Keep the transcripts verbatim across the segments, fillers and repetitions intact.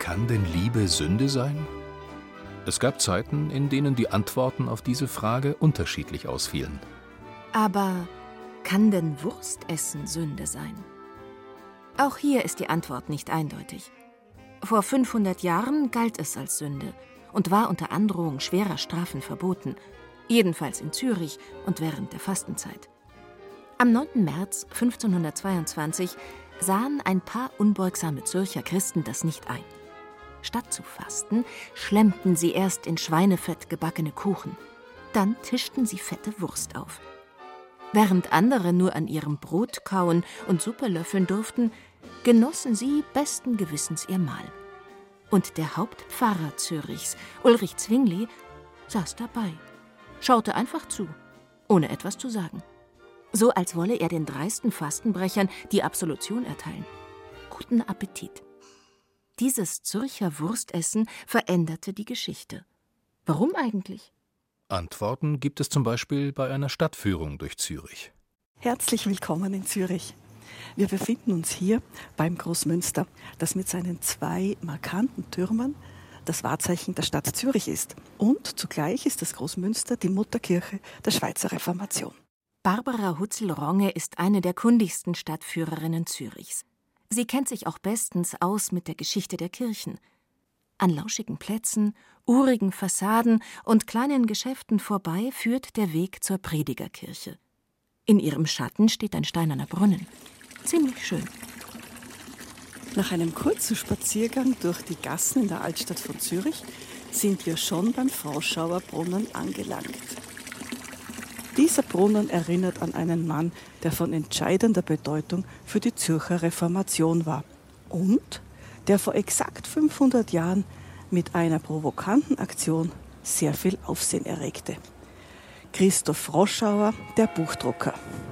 Kann denn Liebe Sünde sein? Es gab Zeiten, in denen die Antworten auf diese Frage unterschiedlich ausfielen. Aber kann denn Wurstessen Sünde sein? Auch hier ist die Antwort nicht eindeutig. Vor fünfhundert Jahren galt es als Sünde und war unter Androhung schwerer Strafen verboten, jedenfalls in Zürich und während der Fastenzeit. Am neunten März fünfzehnhundertzweiundzwanzig sahen ein paar unbeugsame Zürcher Christen das nicht ein. Statt zu fasten, schlemmten sie erst in Schweinefett gebackene Kuchen. Dann tischten sie fette Wurst auf. Während andere nur an ihrem Brot kauen und Suppe löffeln durften, genossen sie besten Gewissens ihr Mahl. Und der Hauptpfarrer Zürichs, Ulrich Zwingli, saß dabei, schaute einfach zu, ohne etwas zu sagen. So als wolle er den dreisten Fastenbrechern die Absolution erteilen. Guten Appetit. Dieses Zürcher Wurstessen veränderte die Geschichte. Warum eigentlich? Antworten gibt es zum Beispiel bei einer Stadtführung durch Zürich. Herzlich willkommen in Zürich. Wir befinden uns hier beim Großmünster, das mit seinen zwei markanten Türmen das Wahrzeichen der Stadt Zürich ist. Und zugleich ist das Großmünster die Mutterkirche der Schweizer Reformation. Barbara Hutzel-Ronge ist eine der kundigsten Stadtführerinnen Zürichs. Sie kennt sich auch bestens aus mit der Geschichte der Kirchen. An lauschigen Plätzen, urigen Fassaden und kleinen Geschäften vorbei führt der Weg zur Predigerkirche. In ihrem Schatten steht ein steinerner Brunnen. Ziemlich schön. Nach einem kurzen Spaziergang durch die Gassen in der Altstadt von Zürich sind wir schon beim Froschauer Brunnen angelangt. Dieser Brunnen erinnert an einen Mann, der von entscheidender Bedeutung für die Zürcher Reformation war und der vor exakt fünfhundert Jahren mit einer provokanten Aktion sehr viel Aufsehen erregte. Christoph Froschauer, der Buchdrucker.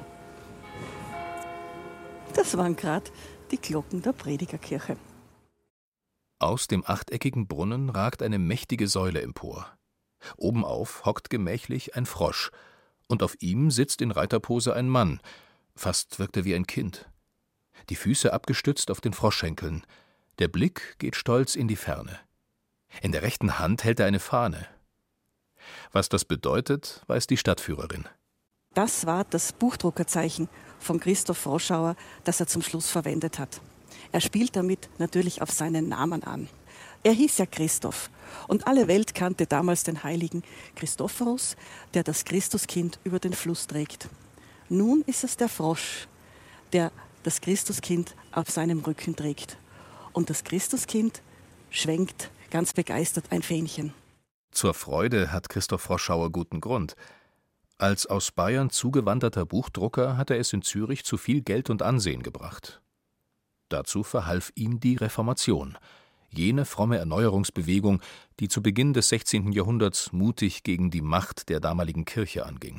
Das waren gerade die Glocken der Predigerkirche. Aus dem achteckigen Brunnen ragt eine mächtige Säule empor. Obenauf hockt gemächlich ein Frosch, und auf ihm sitzt in Reiterpose ein Mann, fast wirkt er wie ein Kind. Die Füße abgestützt auf den Froschschenkeln, der Blick geht stolz in die Ferne. In der rechten Hand hält er eine Fahne. Was das bedeutet, weiß die Stadtführerin. Das war das Buchdruckerzeichen von Christoph Froschauer, das er zum Schluss verwendet hat. Er spielt damit natürlich auf seinen Namen an. Er hieß ja Christoph und alle Welt kannte damals den heiligen Christophorus, der das Christuskind über den Fluss trägt. Nun ist es der Frosch, der das Christuskind auf seinem Rücken trägt. Und das Christuskind schwenkt ganz begeistert ein Fähnchen. Zur Freude hat Christoph Froschauer guten Grund. Als aus Bayern zugewanderter Buchdrucker hat er es in Zürich zu viel Geld und Ansehen gebracht. Dazu verhalf ihm die Reformation, jene fromme Erneuerungsbewegung, die zu Beginn des sechzehnten Jahrhunderts mutig gegen die Macht der damaligen Kirche anging.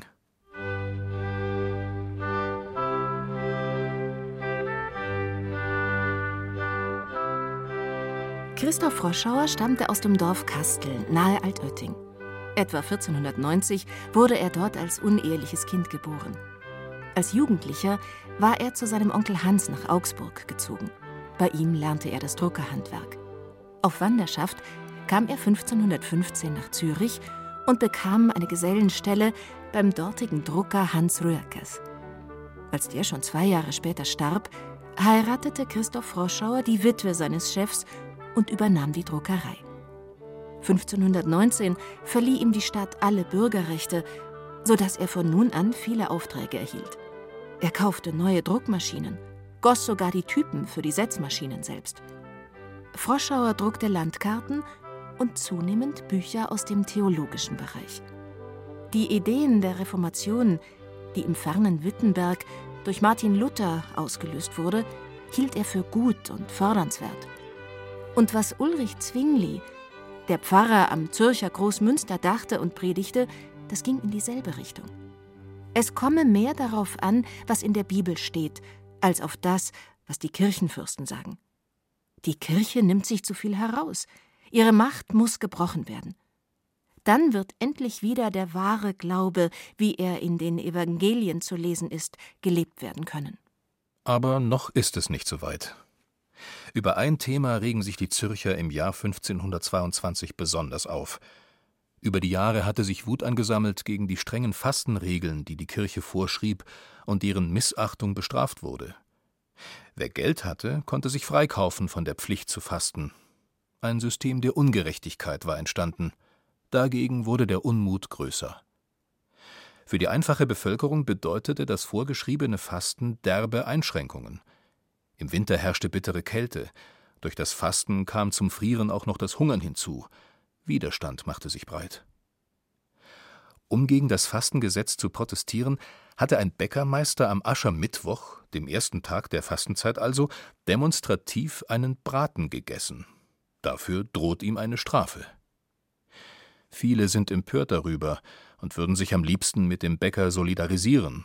Christoph Froschauer stammte aus dem Dorf Kastel, nahe Altötting. Etwa vierzehnhundertneunzig wurde er dort als uneheliches Kind geboren. Als Jugendlicher war er zu seinem Onkel Hans nach Augsburg gezogen. Bei ihm lernte er das Druckerhandwerk. Auf Wanderschaft kam er fünfzehnhundertfünfzehn nach Zürich und bekam eine Gesellenstelle beim dortigen Drucker Hans Röhrkes. Als der schon zwei Jahre später starb, heiratete Christoph Froschauer die Witwe seines Chefs und übernahm die Druckerei. fünfzehnhundertneunzehn verlieh ihm die Stadt alle Bürgerrechte, sodass er von nun an viele Aufträge erhielt. Er kaufte neue Druckmaschinen, goss sogar die Typen für die Setzmaschinen selbst. Froschauer druckte Landkarten und zunehmend Bücher aus dem theologischen Bereich. Die Ideen der Reformation, die im fernen Wittenberg durch Martin Luther ausgelöst wurde, hielt er für gut und fördernswert. Und was Ulrich Zwingli, der Pfarrer am Zürcher Großmünster, dachte und predigte, das ging in dieselbe Richtung. Es komme mehr darauf an, was in der Bibel steht, als auf das, was die Kirchenfürsten sagen. Die Kirche nimmt sich zu viel heraus. Ihre Macht muss gebrochen werden. Dann wird endlich wieder der wahre Glaube, wie er in den Evangelien zu lesen ist, gelebt werden können. Aber noch ist es nicht so weit. Über ein Thema regen sich die Zürcher im Jahr fünfzehnhundertzweiundzwanzig besonders auf. Über die Jahre hatte sich Wut angesammelt gegen die strengen Fastenregeln, die die Kirche vorschrieb und deren Missachtung bestraft wurde. Wer Geld hatte, konnte sich freikaufen von der Pflicht zu fasten. Ein System der Ungerechtigkeit war entstanden. Dagegen wurde der Unmut größer. Für die einfache Bevölkerung bedeutete das vorgeschriebene Fasten derbe Einschränkungen. Im Winter herrschte bittere Kälte. Durch das Fasten kam zum Frieren auch noch das Hungern hinzu. Widerstand machte sich breit. Um gegen das Fastengesetz zu protestieren, hatte ein Bäckermeister am Aschermittwoch, dem ersten Tag der Fastenzeit also, demonstrativ einen Braten gegessen. Dafür droht ihm eine Strafe. Viele sind empört darüber und würden sich am liebsten mit dem Bäcker solidarisieren.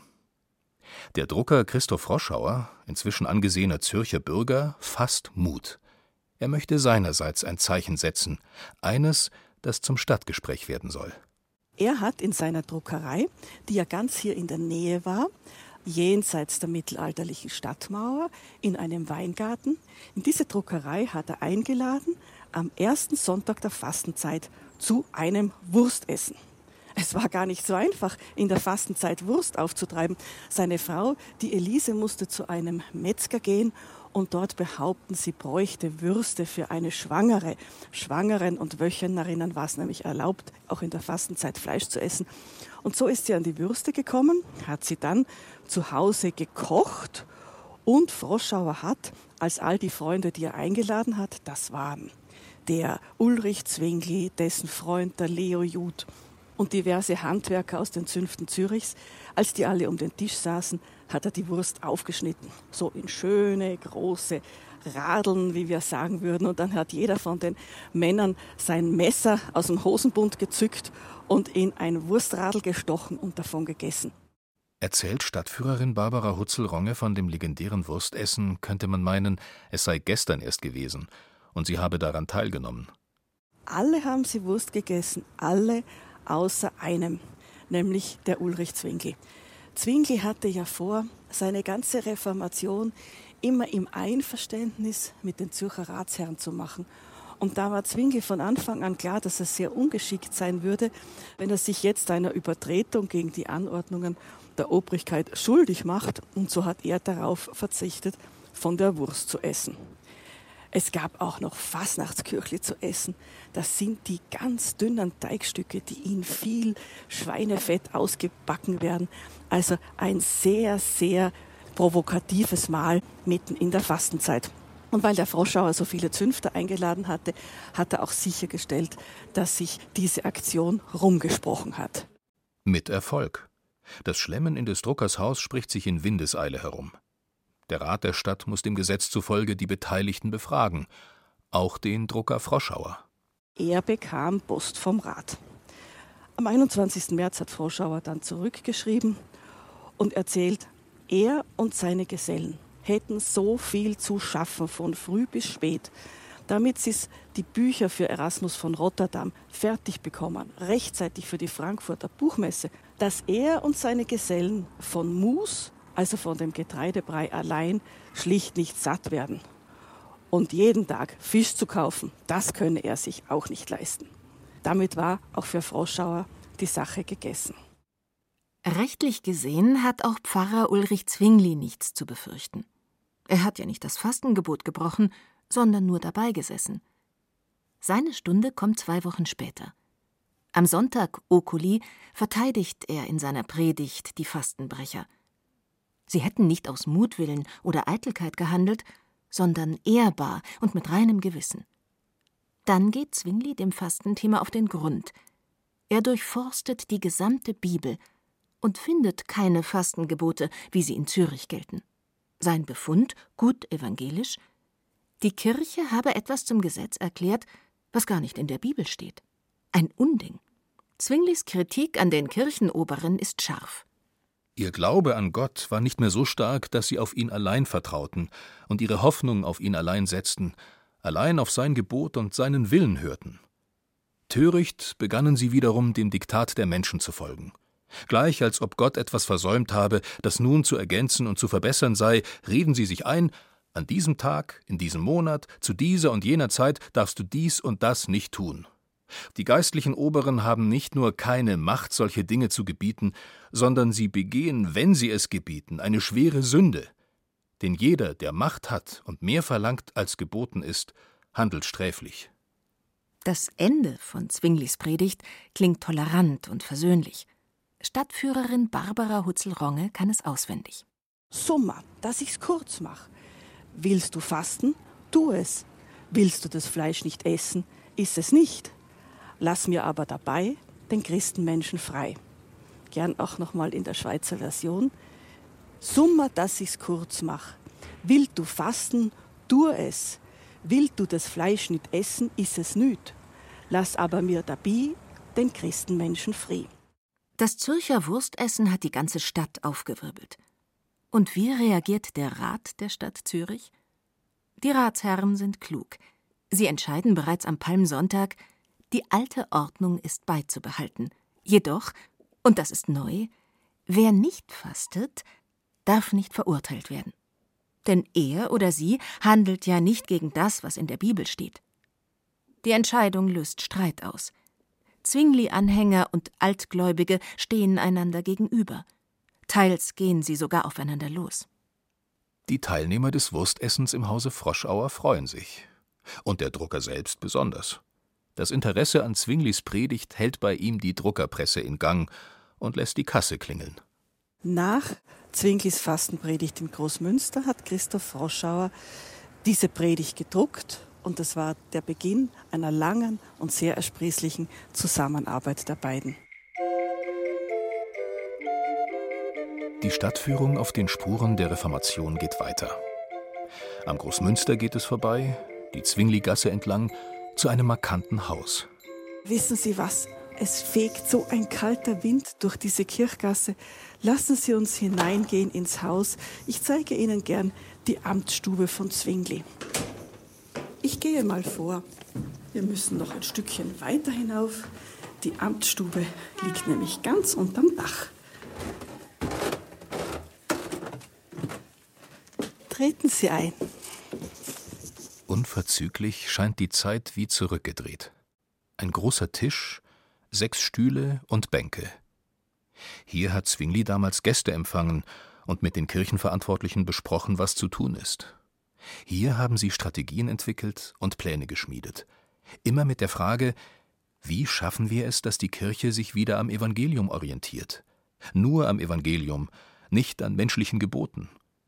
Der Drucker Christoph Froschauer, inzwischen angesehener Zürcher Bürger, fasst Mut. Er möchte seinerseits ein Zeichen setzen, eines, das zum Stadtgespräch werden soll. Er hat in seiner Druckerei, die ja ganz hier in der Nähe war, jenseits der mittelalterlichen Stadtmauer, in einem Weingarten, in diese Druckerei hat er eingeladen, am ersten Sonntag der Fastenzeit zu einem Wurstessen. Es war gar nicht so einfach, in der Fastenzeit Wurst aufzutreiben. Seine Frau, die Elise, musste zu einem Metzger gehen und dort behaupten, sie bräuchte Würste für eine Schwangere. Schwangeren und Wöchnerinnen war es nämlich erlaubt, auch in der Fastenzeit Fleisch zu essen. Und so ist sie an die Würste gekommen, hat sie dann zu Hause gekocht und Froschauer hat, als all die Freunde, die er eingeladen hat, das waren der Ulrich Zwingli, dessen Freund der Leo Jud und diverse Handwerker aus den Zünften Zürichs, als die alle um den Tisch saßen, hat er die Wurst aufgeschnitten, so in schöne, große Radeln, wie wir sagen würden. Und dann hat jeder von den Männern sein Messer aus dem Hosenbund gezückt und in ein Wurstradel gestochen und davon gegessen. Erzählt Stadtführerin Barbara Hutzel-Ronge von dem legendären Wurstessen, könnte man meinen, es sei gestern erst gewesen und sie habe daran teilgenommen. Alle haben sie Wurst gegessen, alle außer einem, nämlich der Ulrich Zwingli. Zwingli hatte ja vor, seine ganze Reformation immer im Einverständnis mit den Zürcher Ratsherren zu machen. Und da war Zwingli von Anfang an klar, dass er sehr ungeschickt sein würde, wenn er sich jetzt einer Übertretung gegen die Anordnungen der Obrigkeit schuldig macht. Und so hat er darauf verzichtet, von der Wurst zu essen. Es gab auch noch Fasnachtskürchli zu essen. Das sind die ganz dünnen Teigstücke, die in viel Schweinefett ausgebacken werden. Also ein sehr, sehr provokatives Mahl mitten in der Fastenzeit. Und weil der Froschauer so viele Zünfte eingeladen hatte, hat er auch sichergestellt, dass sich diese Aktion rumgesprochen hat. Mit Erfolg. Das Schlemmen in des Druckers Haus spricht sich in Windeseile herum. Der Rat der Stadt muss dem Gesetz zufolge die Beteiligten befragen, auch den Drucker Froschauer. Er bekam Post vom Rat. Am einundzwanzigsten März hat Froschauer dann zurückgeschrieben und erzählt, er und seine Gesellen hätten so viel zu schaffen von früh bis spät, damit sie die Bücher für Erasmus von Rotterdam fertig bekommen, rechtzeitig für die Frankfurter Buchmesse, dass er und seine Gesellen von Mus, also von dem Getreidebrei allein, schlicht nicht satt werden. Und jeden Tag Fisch zu kaufen, das könne er sich auch nicht leisten. Damit war auch für Froschauer die Sache gegessen. Rechtlich gesehen hat auch Pfarrer Ulrich Zwingli nichts zu befürchten. Er hat ja nicht das Fastengebot gebrochen, sondern nur dabei gesessen. Seine Stunde kommt zwei Wochen später. Am Sonntag Oculi verteidigt er in seiner Predigt die Fastenbrecher. Sie hätten nicht aus Mutwillen oder Eitelkeit gehandelt, sondern ehrbar und mit reinem Gewissen. Dann geht Zwingli dem Fastenthema auf den Grund. Er durchforstet die gesamte Bibel und findet keine Fastengebote, wie sie in Zürich gelten. Sein Befund, gut evangelisch: Die Kirche habe etwas zum Gesetz erklärt, was gar nicht in der Bibel steht. Ein Unding. Zwinglis Kritik an den Kirchenoberen ist scharf. Ihr Glaube an Gott war nicht mehr so stark, dass sie auf ihn allein vertrauten und ihre Hoffnung auf ihn allein setzten, allein auf sein Gebot und seinen Willen hörten. Töricht begannen sie wiederum, dem Diktat der Menschen zu folgen. Gleich als ob Gott etwas versäumt habe, das nun zu ergänzen und zu verbessern sei, reden sie sich ein, An diesem Tag, in diesem Monat, zu dieser und jener Zeit darfst du dies und das nicht tun. Die geistlichen Oberen haben nicht nur keine Macht, solche Dinge zu gebieten, sondern sie begehen, wenn sie es gebieten, eine schwere Sünde. Denn jeder, der Macht hat und mehr verlangt, als geboten ist, handelt sträflich. Das Ende von Zwinglis Predigt klingt tolerant und versöhnlich. Stadtführerin Barbara Hutzel-Ronge kann es auswendig. Summa, dass ich's kurz mach. Willst du fasten? Tu es. Willst du das Fleisch nicht essen? Iss es nicht. Lass mir aber dabei den Christenmenschen frei. Gern auch nochmal in der Schweizer Version. Summa, dass ich's kurz mach. Willst du fasten? Tu es. Willst du das Fleisch nicht essen? Iss es nicht. Lass aber mir dabei den Christenmenschen frei. Das Zürcher Wurstessen hat die ganze Stadt aufgewirbelt. Und wie reagiert der Rat der Stadt Zürich? Die Ratsherren sind klug. Sie entscheiden bereits am Palmsonntag, die alte Ordnung ist beizubehalten. Jedoch, und das ist neu, wer nicht fastet, darf nicht verurteilt werden. Denn er oder sie handelt ja nicht gegen das, was in der Bibel steht. Die Entscheidung löst Streit aus. Zwingli-Anhänger und Altgläubige stehen einander gegenüber. Teils gehen sie sogar aufeinander los. Die Teilnehmer des Wurstessens im Hause Froschauer freuen sich. Und der Drucker selbst besonders. Das Interesse an Zwinglis Predigt hält bei ihm die Druckerpresse in Gang und lässt die Kasse klingeln. Nach Zwinglis Fastenpredigt im Großmünster hat Christoph Froschauer diese Predigt gedruckt und das war der Beginn einer langen und sehr ersprießlichen Zusammenarbeit der beiden. Die Stadtführung auf den Spuren der Reformation geht weiter. Am Großmünster geht es vorbei, die Zwingli-Gasse entlang, zu einem markanten Haus. Wissen Sie was? Es fegt so ein kalter Wind durch diese Kirchgasse. Lassen Sie uns hineingehen ins Haus. Ich zeige Ihnen gern die Amtsstube von Zwingli. Ich gehe mal vor. Wir müssen noch ein Stückchen weiter hinauf. Die Amtsstube liegt nämlich ganz unterm Dach. Treten Sie ein. Unverzüglich scheint die Zeit wie zurückgedreht. Ein großer Tisch, sechs Stühle und Bänke. Hier hat Zwingli damals Gäste empfangen und mit den Kirchenverantwortlichen besprochen, was zu tun ist. Hier haben sie Strategien entwickelt und Pläne geschmiedet. Immer mit der Frage, wie schaffen wir es, dass die Kirche sich wieder am Evangelium orientiert? Nur am Evangelium, nicht an menschlichen Geboten.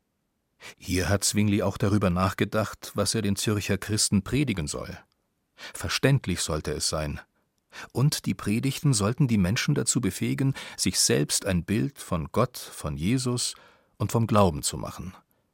Hier hat Zwingli auch darüber nachgedacht, was er den Zürcher Christen predigen soll. Verständlich sollte es sein. Und die Predigten sollten die Menschen dazu befähigen, sich selbst ein Bild von Gott, von Jesus und vom Glauben zu machen.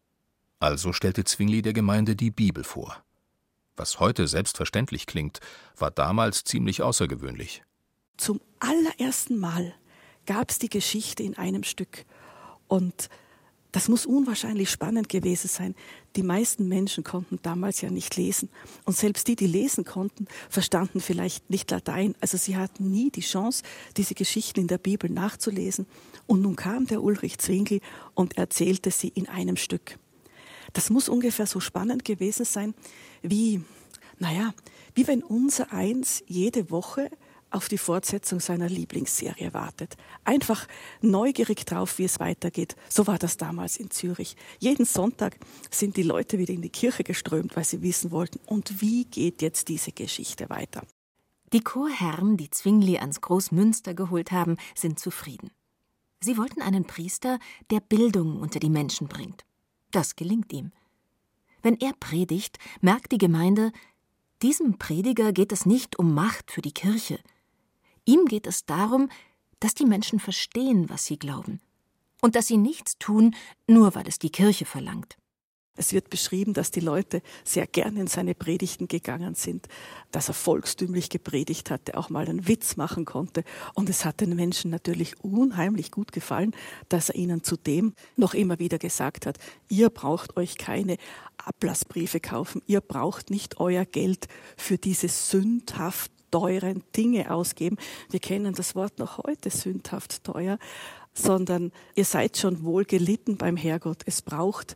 Also stellte Zwingli der Gemeinde die Bibel vor. Was heute selbstverständlich klingt, war damals ziemlich außergewöhnlich. Zum allerersten Mal gab es die Geschichte in einem Stück. Und das muss unwahrscheinlich spannend gewesen sein. Die meisten Menschen konnten damals ja nicht lesen. Und selbst die, die lesen konnten, verstanden vielleicht nicht Latein. Also sie hatten nie die Chance, diese Geschichten in der Bibel nachzulesen. Und nun kam der Ulrich Zwingli und erzählte sie in einem Stück. Das muss ungefähr so spannend gewesen sein, wie, naja, wie wenn unser Eins jede Woche auf die Fortsetzung seiner Lieblingsserie wartet. Einfach neugierig drauf, wie es weitergeht. So war das damals in Zürich. Jeden Sonntag sind die Leute wieder in die Kirche geströmt, weil sie wissen wollten, und wie geht jetzt diese Geschichte weiter. Die Chorherren, die Zwingli ans Großmünster geholt haben, sind zufrieden. Sie wollten einen Priester, der Bildung unter die Menschen bringt. Das gelingt ihm. Wenn er predigt, merkt die Gemeinde, diesem Prediger geht es nicht um Macht für die Kirche. Ihm geht es darum, dass die Menschen verstehen, was sie glauben. Und dass sie nichts tun, nur weil es die Kirche verlangt. Es wird beschrieben, dass die Leute sehr gern in seine Predigten gegangen sind, dass er volkstümlich gepredigt hatte, auch mal einen Witz machen konnte. Und es hat den Menschen natürlich unheimlich gut gefallen, dass er ihnen zudem noch immer wieder gesagt hat, ihr braucht euch keine Ablassbriefe kaufen, ihr braucht nicht euer Geld für diese sündhaft teuren Dinge ausgeben. Wir kennen das Wort noch heute, sündhaft teuer, sondern ihr seid schon wohl gelitten beim Herrgott. Es braucht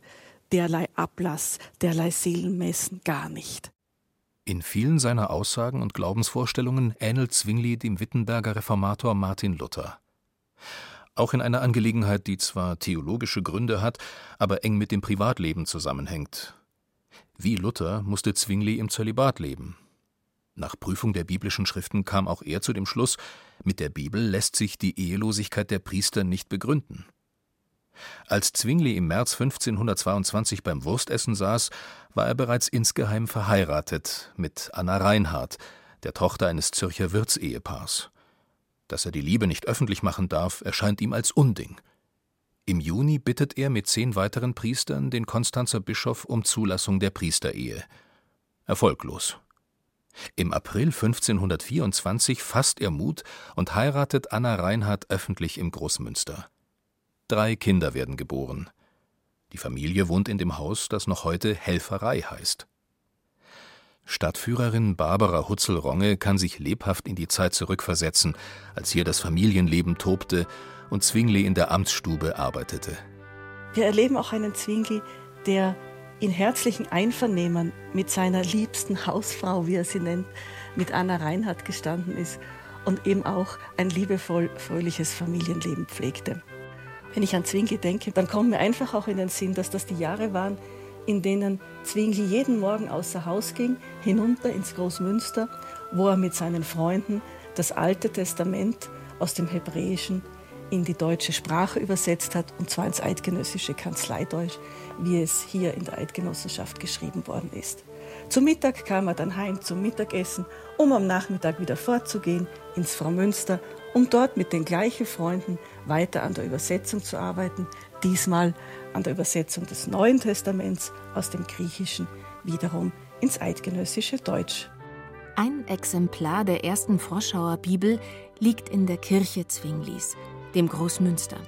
derlei Ablass, derlei Seelenmessen gar nicht. In vielen seiner Aussagen und Glaubensvorstellungen ähnelt Zwingli dem Wittenberger Reformator Martin Luther. Auch in einer Angelegenheit, die zwar theologische Gründe hat, aber eng mit dem Privatleben zusammenhängt. Wie Luther musste Zwingli im Zölibat leben. Nach Prüfung der biblischen Schriften kam auch er zu dem Schluss, mit der Bibel lässt sich die Ehelosigkeit der Priester nicht begründen. Als Zwingli im März fünfzehnhundertzweiundzwanzig beim Wurstessen saß, war er bereits insgeheim verheiratet mit Anna Reinhardt, der Tochter eines Zürcher Wirtsehepaars. Dass er die Liebe nicht öffentlich machen darf, erscheint ihm als Unding. Im Juni bittet er mit zehn weiteren Priestern den Konstanzer Bischof um Zulassung der Priesterehe. Erfolglos. Im April fünfzehnhundertvierundzwanzig fasst er Mut und heiratet Anna Reinhardt öffentlich im Großmünster. Drei Kinder werden geboren. Die Familie wohnt in dem Haus, das noch heute Helferei heißt. Stadtführerin Barbara Hutzel-Ronge kann sich lebhaft in die Zeit zurückversetzen, als hier das Familienleben tobte und Zwingli in der Amtsstube arbeitete. Wir erleben auch einen Zwingli, der in herzlichen Einvernehmen mit seiner liebsten Hausfrau, wie er sie nennt, mit Anna Reinhardt gestanden ist und eben auch ein liebevoll fröhliches Familienleben pflegte. Wenn ich an Zwingli denke, dann kommt mir einfach auch in den Sinn, dass das die Jahre waren, in denen Zwingli jeden Morgen außer Haus ging, hinunter ins Großmünster, wo er mit seinen Freunden das Alte Testament aus dem Hebräischen in die deutsche Sprache übersetzt hat, und zwar ins eidgenössische Kanzleideutsch, wie es hier in der Eidgenossenschaft geschrieben worden ist. Zum Mittag kam er dann heim zum Mittagessen, um am Nachmittag wieder fortzugehen ins Fraumünster, um dort mit den gleichen Freunden weiter an der Übersetzung zu arbeiten, diesmal an der Übersetzung des Neuen Testaments aus dem Griechischen wiederum ins eidgenössische Deutsch. Ein Exemplar der ersten Froschauer Bibel liegt in der Kirche Zwinglis, dem Großmünster.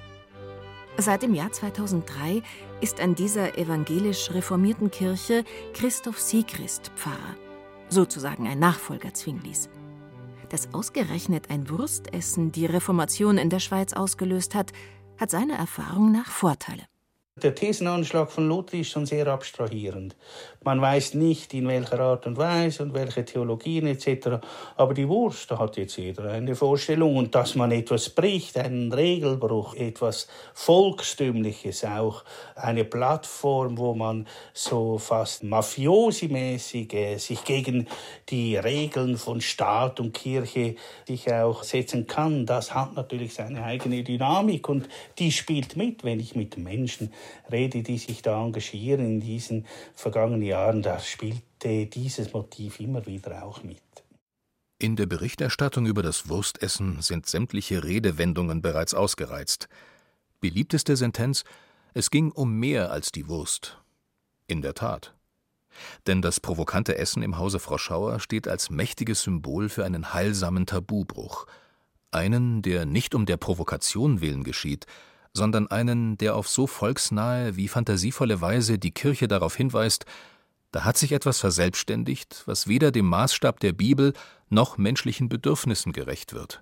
Seit dem Jahr zweitausenddrei ist an dieser evangelisch reformierten Kirche Christoph Siegrist Pfarrer, sozusagen ein Nachfolger Zwinglis. Dass ausgerechnet ein Wurstessen die Reformation in der Schweiz ausgelöst hat, hat seiner Erfahrung nach Vorteile. Der Thesenanschlag von Luther ist schon sehr abstrahierend. Man weiß nicht, in welcher Art und Weise und welche Theologien et cetera. Aber die Wurst, da hat jetzt jeder eine Vorstellung. Und dass man etwas bricht, einen Regelbruch, etwas Volkstümliches auch, eine Plattform, wo man so fast mafiosi-mäßig äh, sich gegen die Regeln von Staat und Kirche sich auch setzen kann, das hat natürlich seine eigene Dynamik. Und die spielt mit, wenn ich mit Menschen rede, die sich da engagieren in diesen vergangenen Jahren, da spielte dieses Motiv immer wieder auch mit. In der Berichterstattung über das Wurstessen sind sämtliche Redewendungen bereits ausgereizt. Beliebteste Sentenz: Es ging um mehr als die Wurst. In der Tat. Denn das provokante Essen im Hause Froschauer steht als mächtiges Symbol für einen heilsamen Tabubruch. Einen, der nicht um der Provokation willen geschieht, sondern einen, der auf so volksnahe wie fantasievolle Weise die Kirche darauf hinweist, da hat sich etwas verselbstständigt, was weder dem Maßstab der Bibel noch menschlichen Bedürfnissen gerecht wird.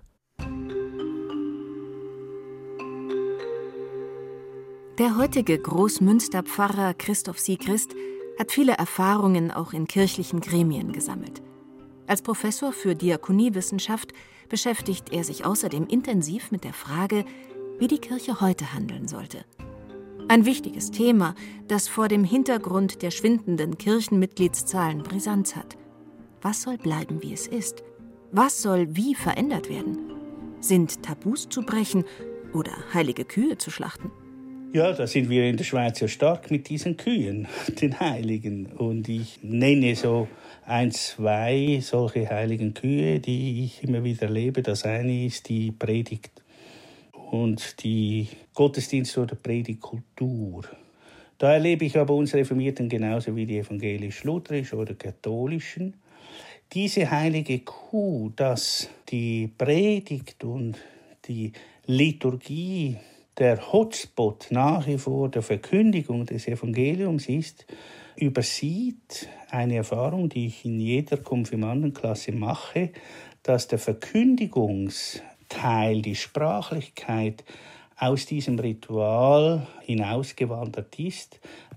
Der heutige Großmünsterpfarrer Christoph Siegrist hat viele Erfahrungen auch in kirchlichen Gremien gesammelt. Als Professor für Diakoniewissenschaft beschäftigt er sich außerdem intensiv mit der Frage, wie die Kirche heute handeln sollte. Ein wichtiges Thema, das vor dem Hintergrund der schwindenden Kirchenmitgliedszahlen Brisanz hat. Was soll bleiben, wie es ist? Was soll wie verändert werden? Sind Tabus zu brechen oder heilige Kühe zu schlachten? Ja, da sind wir in der Schweiz ja stark mit diesen Kühen, den Heiligen. Und ich nenne so ein, zwei solche heiligen Kühe, die ich immer wieder erlebe. Das eine ist die Predigt und die Gottesdienst- oder Predigtkultur. Da erlebe ich aber uns Reformierten genauso wie die evangelisch-lutherischen oder katholischen. Diese heilige Kuh, dass die Predigt und die Liturgie der Hotspot nach wie vor der Verkündigung des Evangeliums ist, übersieht eine Erfahrung, die ich in jeder Konfirmandenklasse mache, dass der Verkündigungsteil, die Sprachlichkeit aus diesem Ritual hinausgewandert ist,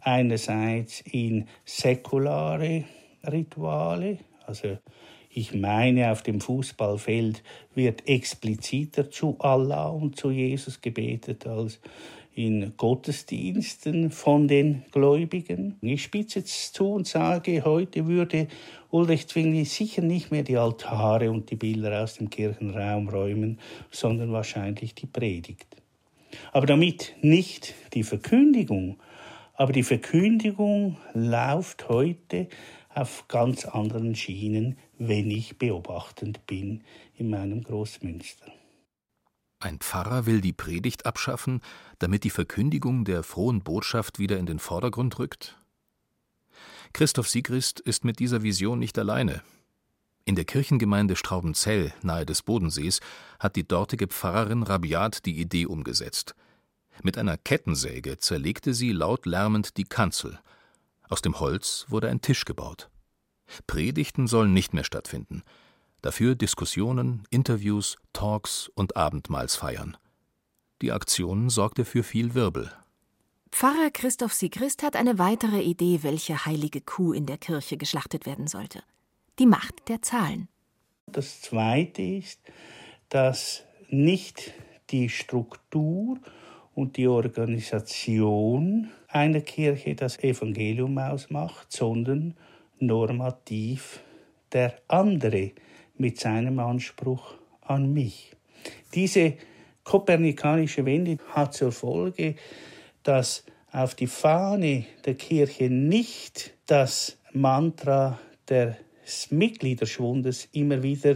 einerseits in säkulare Rituale, also ich meine, auf dem Fußballfeld wird expliziter zu Allah und zu Jesus gebetet als in Gottesdiensten von den Gläubigen. Ich spitze jetzt zu und sage, heute würde Ulrich Zwingli sicher nicht mehr die Altare und die Bilder aus dem Kirchenraum räumen, sondern wahrscheinlich die Predigt. Aber damit nicht die Verkündigung. Aber die Verkündigung läuft heute auf ganz anderen Schienen, wenn ich beobachtend bin in meinem Großmünster. Ein Pfarrer will die Predigt abschaffen, damit die Verkündigung der frohen Botschaft wieder in den Vordergrund rückt? Christoph Siegrist ist mit dieser Vision nicht alleine. In der Kirchengemeinde Straubenzell, nahe des Bodensees, hat die dortige Pfarrerin rabiat die Idee umgesetzt. Mit einer Kettensäge zerlegte sie laut lärmend die Kanzel. Aus dem Holz wurde ein Tisch gebaut. Predigten sollen nicht mehr stattfinden. Dafür Diskussionen, Interviews, Talks und Abendmahlsfeiern. Die Aktion sorgte für viel Wirbel. Pfarrer Christoph Siegrist hat eine weitere Idee, welche heilige Kuh in der Kirche geschlachtet werden sollte. Die Macht der Zahlen. Das Zweite ist, dass nicht die Struktur und die Organisation einer Kirche das Evangelium ausmacht, sondern normativ der andere mit seinem Anspruch an mich. Diese kopernikanische Wende hat zur Folge, dass auf die Fahne der Kirche nicht das Mantra des Mitgliederschwundes immer wieder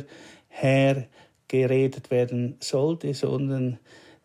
hergeredet werden sollte, sondern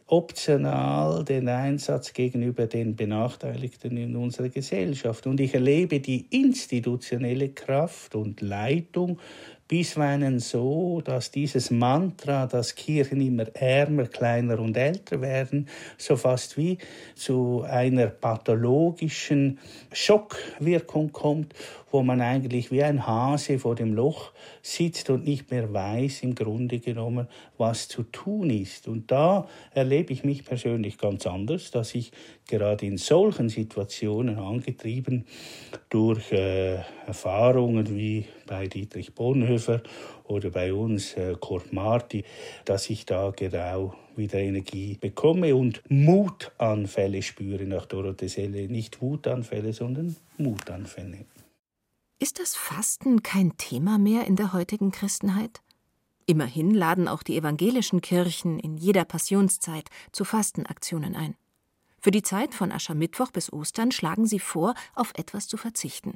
optional den Einsatz gegenüber den Benachteiligten in unserer Gesellschaft. Und ich erlebe die institutionelle Kraft und Leitung bisweilen so, dass dieses Mantra, dass Kirchen immer ärmer, kleiner und älter werden, so fast wie zu einer pathologischen Schockwirkung kommt, wo man eigentlich wie ein Hase vor dem Loch sitzt und nicht mehr weiß, im Grunde genommen, was zu tun ist. Und da erlebe ich mich persönlich ganz anders, dass ich gerade in solchen Situationen, angetrieben durch äh, Erfahrungen wie bei Dietrich Bonhoeffer oder bei uns äh, Kurt Marti, dass ich da genau wieder Energie bekomme und Mutanfälle spüre nach Dorothee Selle. Nicht Wutanfälle, sondern Mutanfälle. Ist das Fasten kein Thema mehr in der heutigen Christenheit? Immerhin laden auch die evangelischen Kirchen in jeder Passionszeit zu Fastenaktionen ein. Für die Zeit von Aschermittwoch bis Ostern schlagen sie vor, auf etwas zu verzichten.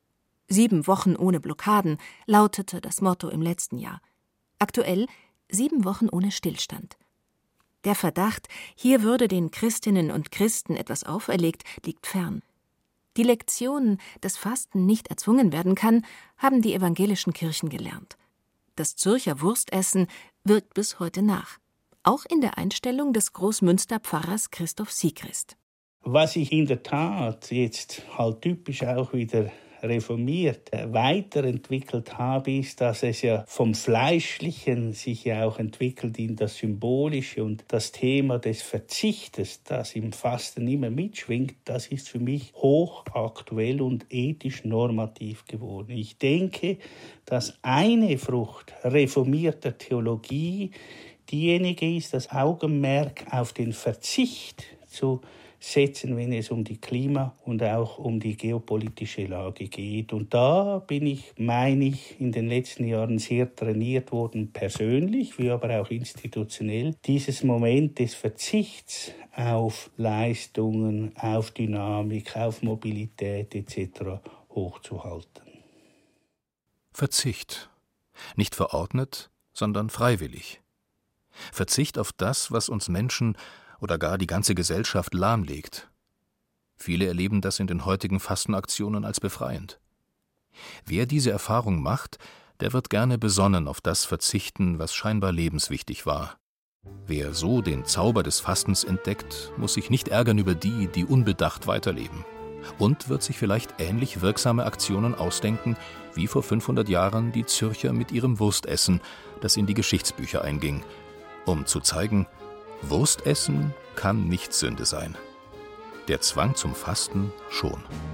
Sieben Wochen ohne Blockaden lautete das Motto im letzten Jahr. Aktuell sieben Wochen ohne Stillstand. Der Verdacht, hier würde den Christinnen und Christen etwas auferlegt, liegt fern. Die Lektion, dass Fasten nicht erzwungen werden kann, haben die evangelischen Kirchen gelernt. Das Zürcher Wurstessen wirkt bis heute nach. Auch in der Einstellung des Großmünsterpfarrers Christoph Siegrist. Was ich in der Tat jetzt halt typisch auch wieder reformiert weiterentwickelt habe, ist, dass es ja vom Fleischlichen sich ja auch entwickelt in das Symbolische und das Thema des Verzichtes, das im Fasten immer mitschwingt, das ist für mich hochaktuell und ethisch normativ geworden. Ich denke, dass eine Frucht reformierter Theologie diejenige ist, das Augenmerk auf den Verzicht zu setzen, wenn es um die Klima- und auch um die geopolitische Lage geht. Und da bin ich, meine ich, in den letzten Jahren sehr trainiert worden, persönlich, wie aber auch institutionell, dieses Moment des Verzichts auf Leistungen, auf Dynamik, auf Mobilität et cetera hochzuhalten. Verzicht. Nicht verordnet, sondern freiwillig. Verzicht auf das, was uns Menschen oder gar die ganze Gesellschaft lahmlegt. Viele erleben das in den heutigen Fastenaktionen als befreiend. Wer diese Erfahrung macht, der wird gerne besonnen auf das verzichten, was scheinbar lebenswichtig war. Wer so den Zauber des Fastens entdeckt, muss sich nicht ärgern über die, die unbedacht weiterleben. Und wird sich vielleicht ähnlich wirksame Aktionen ausdenken, wie vor fünfhundert Jahren die Zürcher mit ihrem Wurstessen, das in die Geschichtsbücher einging, um zu zeigen, Wurstessen kann nicht Sünde sein. Der Zwang zum Fasten schon.